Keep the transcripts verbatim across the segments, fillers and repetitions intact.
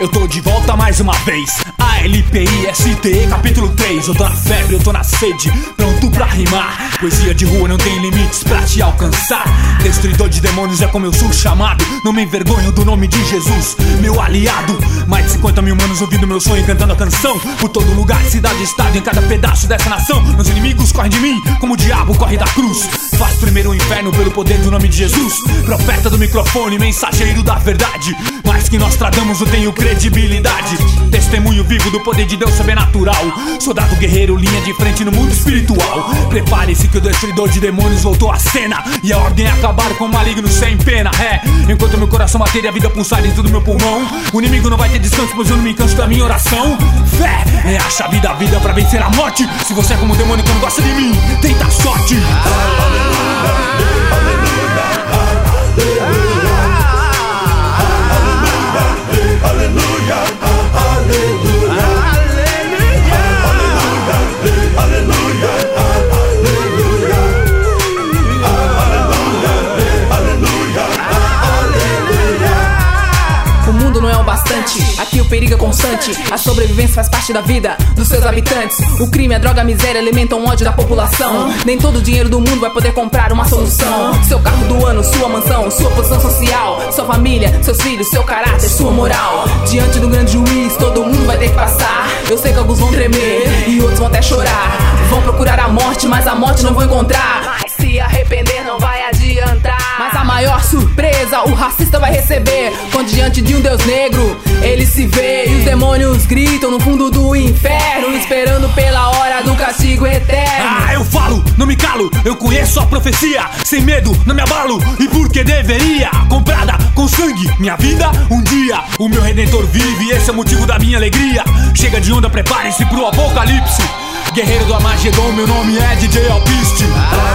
eu tô de volta mais uma vez. A L P I S T E capítulo três. Eu tô na febre, eu tô na sede, pronto pra rimar. Poesia de rua não tem limites pra te alcançar. Destruidor de demônios é como eu sou chamado. Não me envergonho do nome de Jesus, meu aliado. Mais de cinquenta mil manos ouvindo meu sonho e cantando a canção. Por todo lugar, cidade, estado, em cada pedaço dessa nação. Meus inimigos correm de mim como o diabo corre da cruz. Faz primeiro o inferno pelo poder do nome de Jesus. Profeta do microfone, mensageiro da verdade. Mais que Nostradamus eu tenho credibilidade. Testemunho vivo do poder de Deus sobrenatural. Soldado guerreiro, linha de frente no mundo espiritual. Prepare-se que o destruidor de demônios voltou à cena. E a ordem é acabar com o maligno sem pena. É, enquanto meu coração bater e a vida pulsar dentro do meu pulmão, o inimigo não vai ter descanso, pois eu não me canso da minha oração. Fé é a chave da vida pra vencer a morte. Se você é como um demônio que não gosta de mim, tenta a sorte. Aqui o perigo é constante, a sobrevivência faz parte da vida dos seus habitantes. O crime, a droga, a miséria alimentam o ódio da população. Nem todo o dinheiro do mundo vai poder comprar uma solução. Seu carro do ano, sua mansão, sua posição social, sua família, seus filhos, seu caráter, sua moral. Diante do grande juiz, todo mundo vai ter que passar. Eu sei que alguns vão tremer e outros vão até chorar. Vão procurar a morte, mas a morte não vão encontrar. Mas se arrepender não vai adiantar. Mas a maior surpresa o racista vai receber quando diante de um Deus negro ele se vê. E os demônios gritam no fundo do inferno, esperando pela hora do castigo eterno. Ah, eu falo, não me calo, eu conheço a profecia. Sem medo, não me abalo, e porque deveria. Comprada com sangue, minha vida um dia. O meu Redentor vive, esse é o motivo da minha alegria. Chega de onda, prepare-se pro apocalipse. Guerreiro do Armagedon, meu nome é D J Alpiste.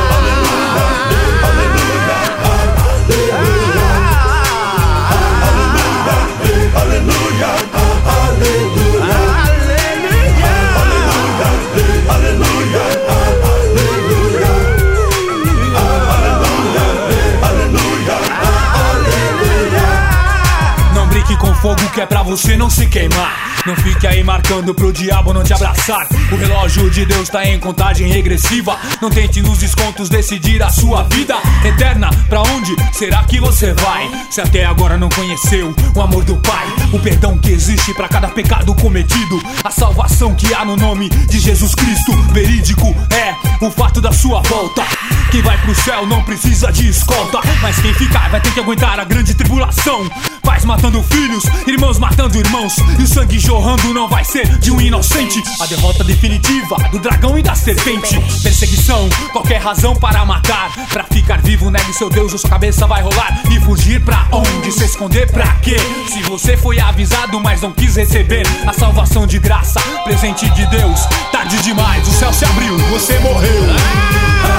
Com fogo que é pra você não se queimar. Não fique aí marcando pro diabo não te abraçar. O relógio de Deus tá em contagem regressiva. Não tente nos descontos decidir a sua vida eterna. Pra onde será que você vai? Se até agora não conheceu o amor do Pai, o perdão que existe pra cada pecado cometido, a salvação que há no nome de Jesus Cristo. Verídico é o fato da sua volta. Quem vai pro céu não precisa de escolta, mas quem ficar vai ter que aguentar a grande tribulação. Pais matando filhos, irmãos matando irmãos, e o sangue jorrando não vai ser de um inocente. A derrota definitiva do dragão e da serpente. Perseguição, qualquer razão para matar. Pra ficar vivo, negue seu Deus ou sua cabeça vai rolar. E fugir pra onde? Se esconder pra quê? Se você foi avisado, mas não quis receber a salvação de graça, presente de Deus, tarde demais, o céu se abriu, você morreu.